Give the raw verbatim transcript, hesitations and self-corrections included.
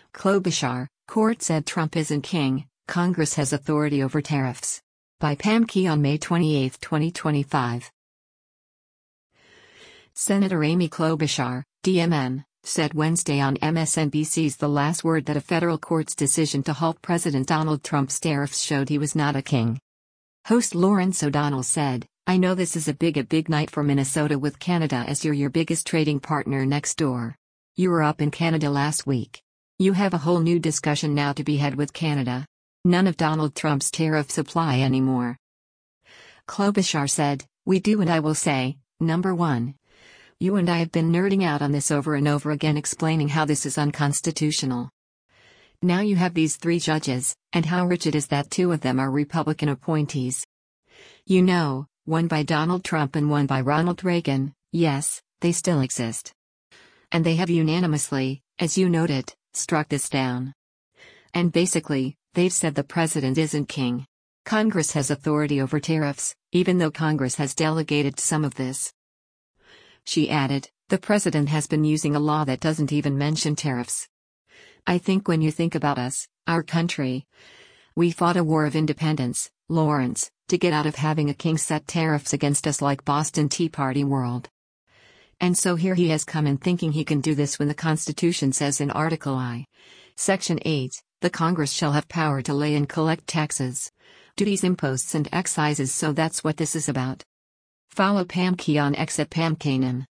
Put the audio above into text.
Klobuchar, court said Trump isn't king, Congress has authority over tariffs. By Pam Key on May twenty-eighth, twenty twenty-five. Senator Amy Klobuchar, D M N, said Wednesday on M S N B C's The Last Word that a federal court's decision to halt President Donald Trump's tariffs showed he was not a king. Host Lawrence O'Donnell said, "I know this is a big a big night for Minnesota with Canada as you're your biggest trading partner next door. You were up in Canada last week. You have a whole new discussion now to be had with Canada. None of Donald Trump's tariffs apply anymore." Klobuchar said, "We do, and I will say, number one, you and I have been nerding out on this over and over again, explaining how this is unconstitutional. Now you have these three judges, and how rich it is that two of them are Republican appointees. You know, one by Donald Trump and one by Ronald Reagan. Yes, they still exist. And they have unanimously, as you noted, struck this down. And basically, they've said the president isn't king. Congress has authority over tariffs, even though Congress has delegated some of this." She added, "The president has been using a law that doesn't even mention tariffs. I think when you think about us, our country, we fought a war of independence, Lawrence, to get out of having a king set tariffs against us like Boston Tea Party world. And so here he has come in thinking he can do this when the Constitution says in Article I, Section eight, the Congress shall have power to lay and collect taxes, duties, imposts and excises. So that's what this is about." Follow Pam Key on X at Pam Kanan.